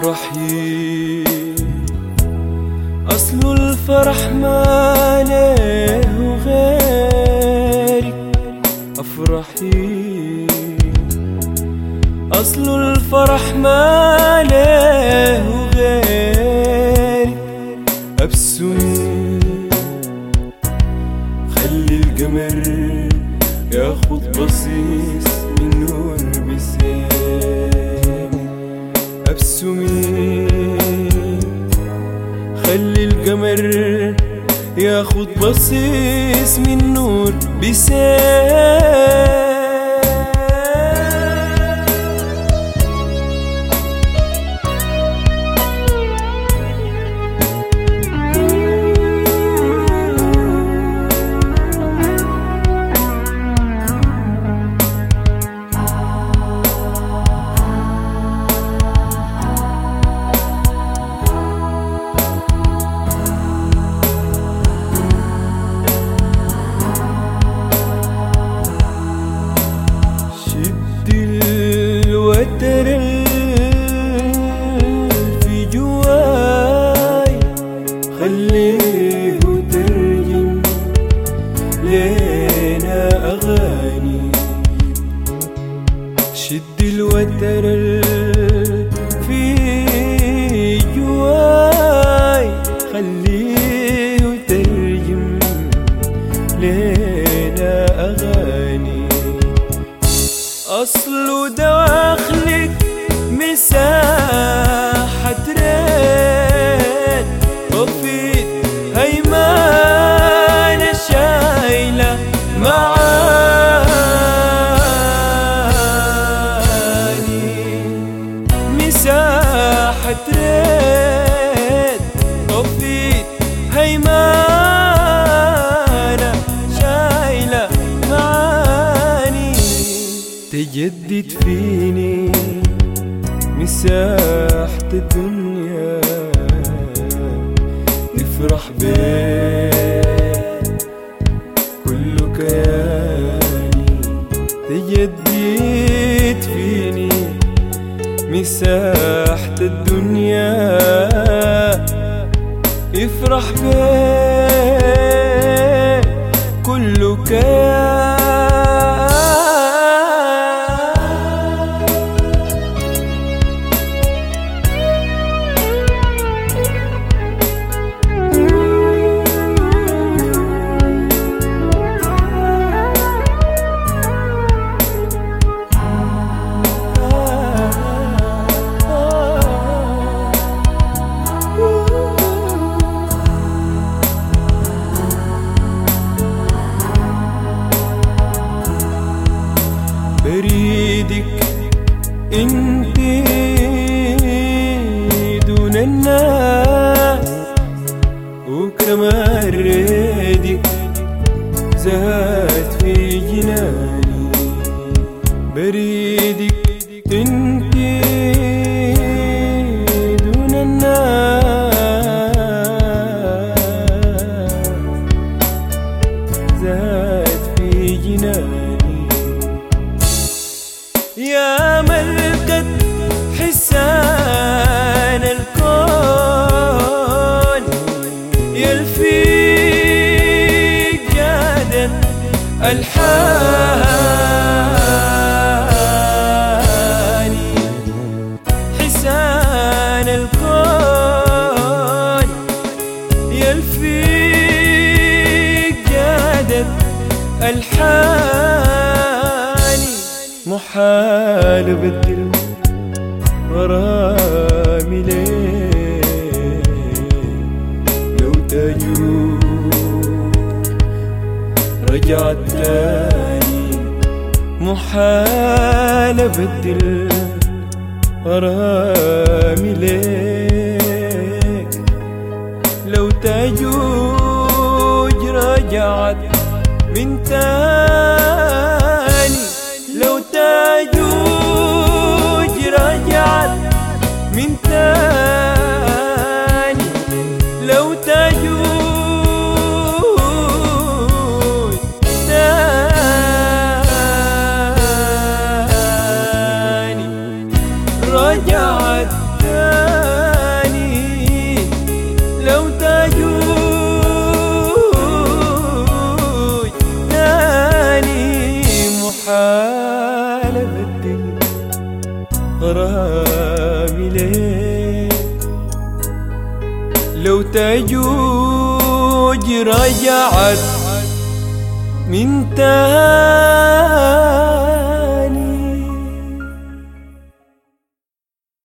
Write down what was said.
افرحي أصل الفرح ما له غيرك. افرحي أصل الفرح ما له غيرك. ابسمي خلي القمر ياخد بصيص من نور بسيم. ابسمي خلي القمر ياخد بصيص من نور بسيم. في جواي خليه ترجم لينا أغاني. شد الوتر في جواي خليه ترجم لينا أغاني. أصل دواخلك مساحة ريت طفيت هيمانة شايلة معاني. مساحة ريت طفيت هيمانة شايلة معاني. تجدد فيني مساحة الدنيا افرح بيه كل كياني. تجدد فيني مساحة الدنيا افرح بيه كل كياني. بريدك انتي دون الناس وكمان ريدك زاد في جناني. بريدك انتي دون الناس زاد في جناني. يا ملكة حسان الكون يلفيك جادت الحاني. حسان الكون يلفيك جادت الحاني. محال بدل غرامي ليه لو تجوز رجعت تاني. محال بدل غرامي ليك لو تجوز رجعت من تاني. لو تجوج رجعت من تاني. لو تجوج تاني رجعت تاني. لو تجوج رجعت من تاني.